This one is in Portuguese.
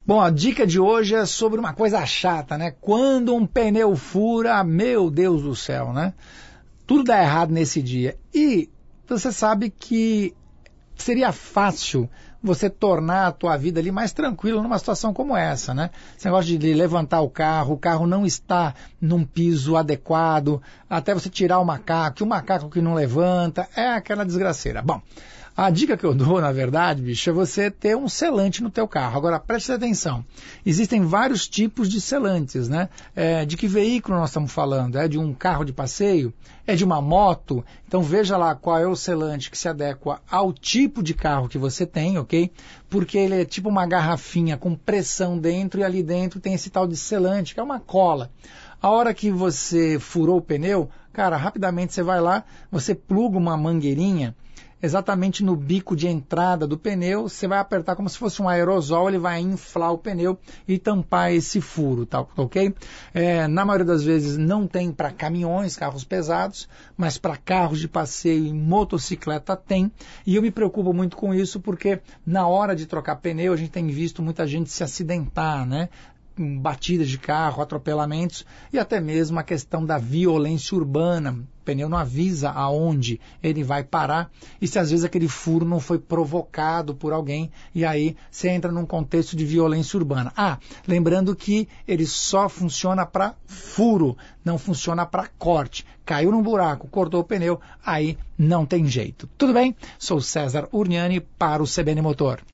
Bom, a dica de hoje é sobre uma coisa chata, né? Quando um pneu fura, meu Deus do céu, né? Tudo dá errado nesse dia. E você sabe que seria fácil você tornar a tua vida ali mais tranquila numa situação como essa, né? Esse negócio de levantar o carro não está num piso adequado, até você tirar o macaco que não levanta, é aquela desgraceira. Bom, a dica que eu dou, na verdade, bicho, é você ter um selante no teu carro. Agora, preste atenção. Existem vários tipos de selantes, né? De que veículo nós estamos falando? É de um carro de passeio? É de uma moto? Então veja lá qual é o selante que se adequa ao tipo de carro que você tem, ok? Porque ele é tipo uma garrafinha com pressão dentro e ali dentro tem esse tal de selante, que é uma cola. A hora que você furou o pneu, cara, rapidamente você vai lá, você pluga uma mangueirinha exatamente no bico de entrada do pneu, você vai apertar como se fosse um aerosol, ele vai inflar o pneu e tampar esse furo, tá ok? Na maioria das vezes não tem para caminhões, carros pesados, mas para carros de passeio e motocicleta tem, e eu me preocupo muito com isso porque na hora de trocar pneu a gente tem visto muita gente se acidentar, né? Batidas de carro, atropelamentos e até mesmo a questão da violência urbana. O pneu não avisa aonde ele vai parar e se às vezes aquele furo não foi provocado por alguém e aí você entra num contexto de violência urbana. Lembrando que ele só funciona para furo, não funciona para corte. Caiu num buraco, cortou o pneu, aí não tem jeito. Tudo bem? Sou César Urniani para o CBN Motor.